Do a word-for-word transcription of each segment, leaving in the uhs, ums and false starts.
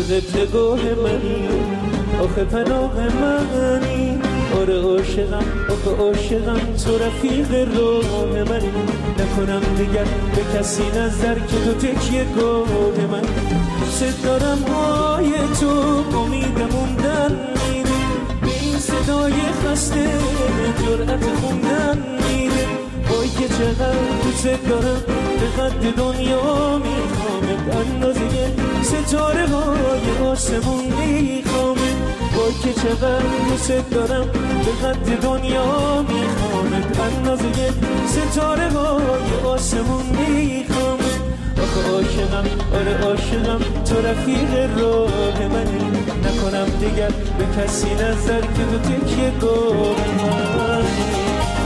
قبلگاه منی، آخه پناه منی. آره عاشقم، آخه عاشقم، تو رفیق راه منی. نکنم دیگر به کسی نظر که تو تکیه گاه من. دوست دارم های تو امید موندن میده، به این صدای خسته جرأت خوندن میده. وای که چقدر دوست دارم، به قد دنیا میخوامت، اندازه ستاره های آسمون میخوامت. وای که چقدر دوست دارم، به قد دنیا میخوامت، اندازه ستاره های آسمون میخوامت. آخه عاشقم، آره عاشقم، تو رفیق راه منی. نکنم دیگر به کسی نظر که تو تکیه گاه منی.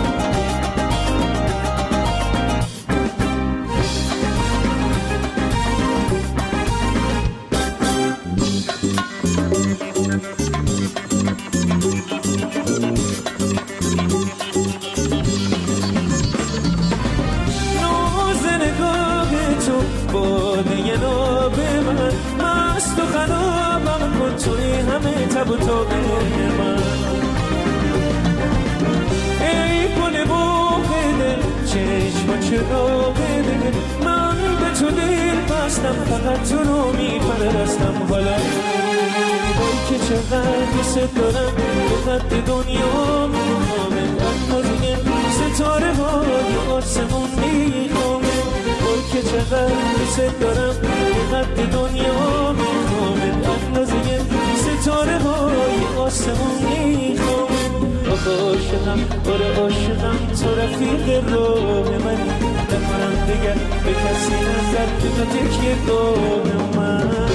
باده ناب من مست و خرابم کن، توی همه تب و تاب من. ای گل باغ دل، چشم چراغ دل، من به تو دل بستم، فقط تو رو میپرستم. حالا وای که چقدر دوست دارم، به قد دنیا میخوامت، اندازه ستاره های آسمون میخوامت. وای که چقدر دوست دارم، به قد دنیا میخوامت، اندازه ستاره های آسمون میخوامت. آخه عاشقم، آره عاشقم، تو رفیق راه منی. نکنم دیگر به کسی نظر که تو تکیه گاه من.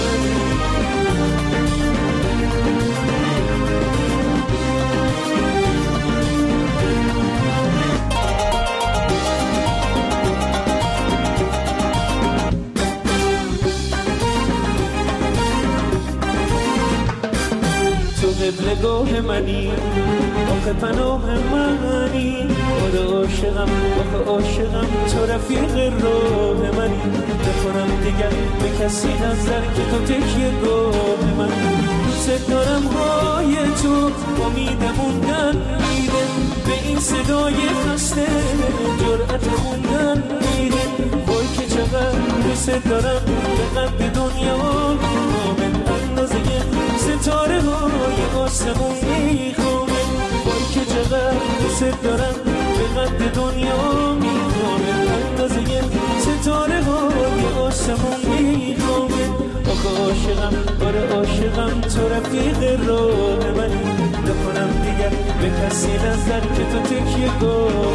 قبلگاه منی، آخه پناه منی. آره عاشقم، آخه عاشقم، تو رفیق راه منی. نکنم دیگر به کسی نظر که تو تکیه گاه من. دوست دارم های تو امید موندن میده، به این صدای خسته جرأت خوندن میده. وای که چقدر دوست دارم، به قد دنیا میخوامت، اندازه ستاره های آسمون میخوامت. وای که چقدر دوست دارم، به قد دنیا میخوامت، اندازه ستاره های آسمون میخوامت. آخه عاشقم، آره عاشقم، تو رفیق راه منی. نکنم دیگر به کسی نظر که تو تکیه گاه